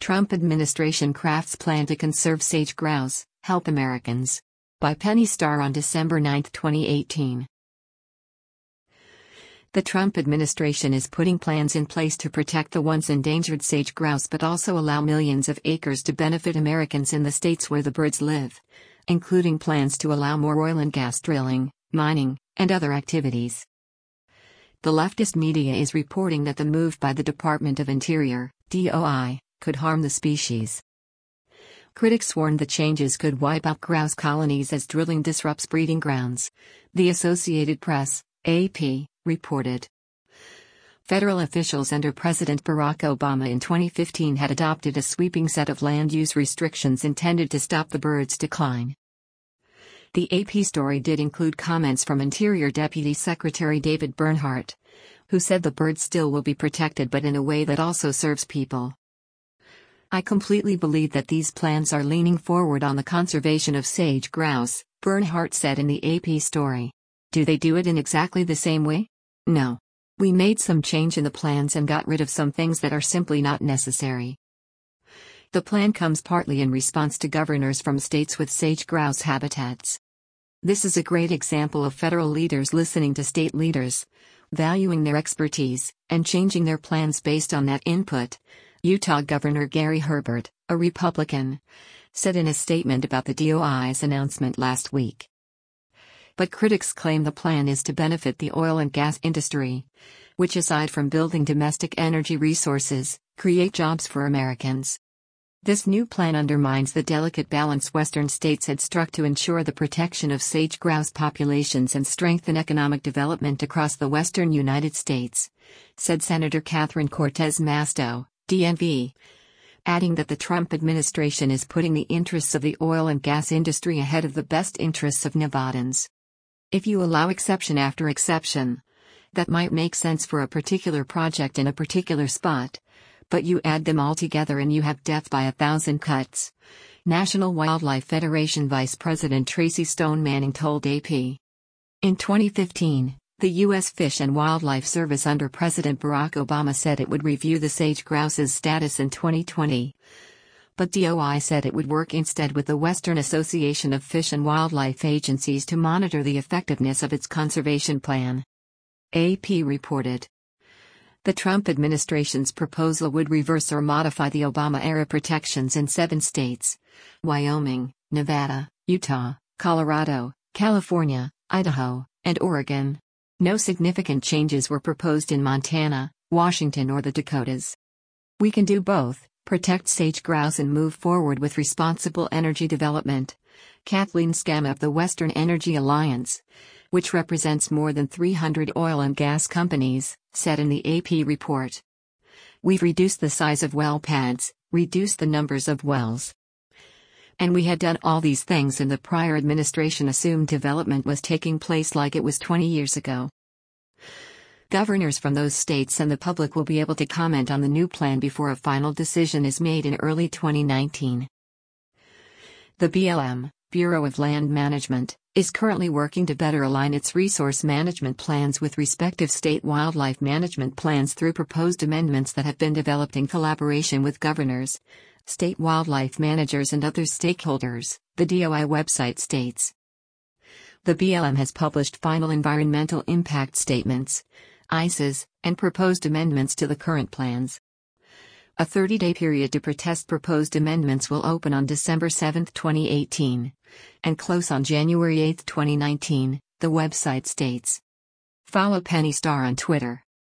Trump administration crafts plan to conserve sage grouse, help Americans. By Penny Starr on December 9, 2018. The Trump administration is putting plans in place to protect the once endangered sage grouse but also allow millions of acres to benefit Americans in the states where the birds live, including plans to allow more oil and gas drilling, mining, and other activities. The leftist media is reporting that the move by the Department of Interior, DOI, could harm the species. Critics warned the changes could wipe out grouse colonies as drilling disrupts breeding grounds. The Associated Press, AP, reported. Federal officials under President Barack Obama in 2015 had adopted a sweeping set of land use restrictions intended to stop the bird's decline. The AP story did include comments from Interior Deputy Secretary David Bernhardt, who said the birds still will be protected but in a way that also serves people. I completely believe that these plans are leaning forward on the conservation of sage grouse, Bernhardt said in the AP story. Do they do it in exactly the same way? No. We made some change in the plans and got rid of some things that are simply not necessary. The plan comes partly in response to governors from states with sage grouse habitats. This is a great example of federal leaders listening to state leaders, valuing their expertise, and changing their plans based on that input, Utah Governor Gary Herbert, a Republican, said in a statement about the DOI's announcement last week. But critics claim the plan is to benefit the oil and gas industry, which aside from building domestic energy resources, create jobs for Americans. This new plan undermines the delicate balance Western states had struck to ensure the protection of sage grouse populations and strengthen economic development across the western United States, said Senator Catherine Cortez Masto, DMV, adding that the Trump administration is putting the interests of the oil and gas industry ahead of the best interests of Nevadans. If you allow exception after exception, that might make sense for a particular project in a particular spot, but you add them all together and you have death by 1,000 cuts, National Wildlife Federation Vice President Tracy Stone Manning told AP. In 2015, the U.S. Fish and Wildlife Service under President Barack Obama said it would review the sage grouse's status in 2020. But DOI said it would work instead with the Western Association of Fish and Wildlife Agencies to monitor the effectiveness of its conservation plan. AP reported. The Trump administration's proposal would reverse or modify the Obama-era protections in 7 states: Wyoming, Nevada, Utah, Colorado, California, Idaho, and Oregon. No significant changes were proposed in Montana, Washington or the Dakotas. We can do both, protect sage grouse and move forward with responsible energy development, Kathleen Skam of the Western Energy Alliance, which represents more than 300 oil and gas companies, said in the AP report. We've reduced the size of well pads, reduced the numbers of wells. And we had done all these things and the prior administration assumed development was taking place like it was 20 years ago. Governors from those states and the public will be able to comment on the new plan before a final decision is made in early 2019. The BLM, Bureau of Land Management, is currently working to better align its resource management plans with respective state wildlife management plans through proposed amendments that have been developed in collaboration with governors, state wildlife managers and other stakeholders, the DOI website states. The BLM has published final environmental impact statements, ISAs, and proposed amendments to the current plans. A 30-day period to protest proposed amendments will open on December 7, 2018, and close on January 8, 2019, the website states. Follow Penny Starr on Twitter.